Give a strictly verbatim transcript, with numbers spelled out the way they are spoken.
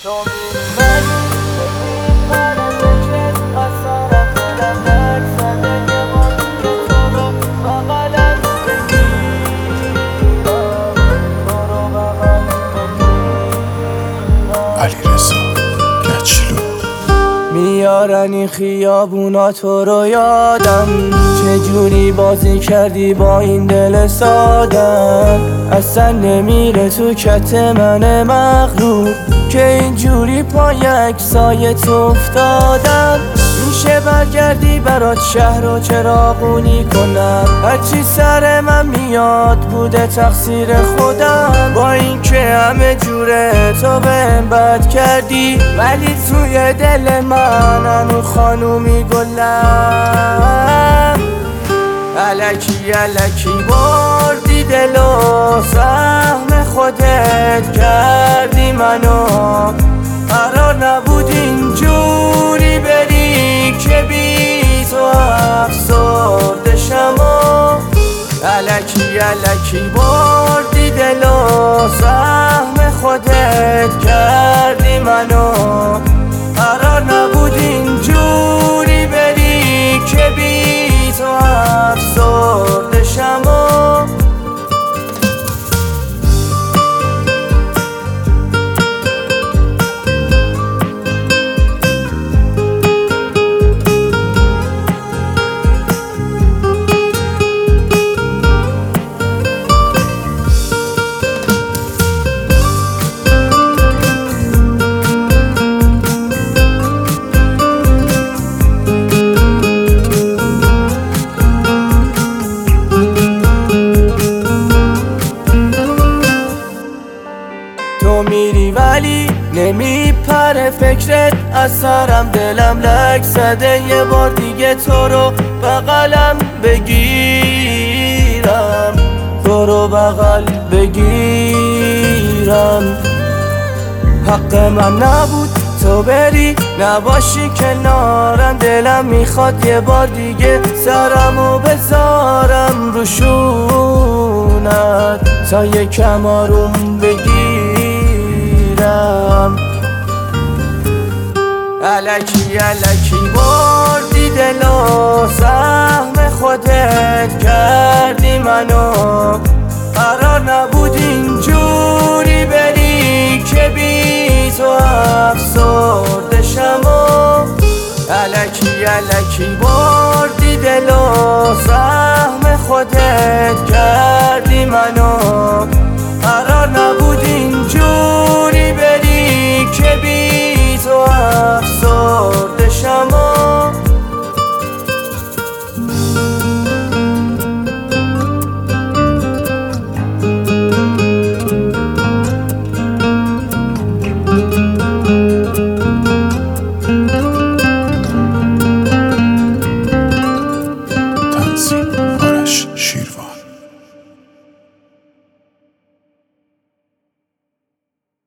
تو می‌مانی منم فکرت اثرم دلم لک زده یه بار دیگه تو رو بغلم بگیرم، تو رو بغل بگیرم. علیرضا گچلو میارن این خیابونا تو رو یادم، چجوری بازی کردی با این دل سادم. اصلا نمیره تو کت من مغرور که اینجوری پای اکسایت افتادم. میشه برگردی برات شهر رو چراغونی کنم، هرچی سر من میاد بوده تقصیر خودم. با اینکه همه جوره تو بهم بد کردی، ولی توی دل من هنو خانومی گلم. الکی الکی بردی دلو، سهم خودت کردی منو. قرار نبود اینجوری بری که بی تو افسرده شم. الکی الکی بردی دلو، سهم خودت کردی منو. قرار نبود اینجوری بری که بی تو افسرده شم. تو میری ولی نمیپره فکرت اثرم، دلم لک زده یه بار دیگه تو رو بغلم بگیرم، تو رو بغل بگیرم. حق من نبود تو بری نباشی کنارم، دلم میخواد یه بار دیگه سرمو بذارم روشونت تا یکم آروم بگیرم. الکی الکی بردی دلو، سهم خودت کردی منو. قرار نبود اینجوری بری که بی تو افسرده شم. الکی الکی بردی دلو، سهم خودت کردی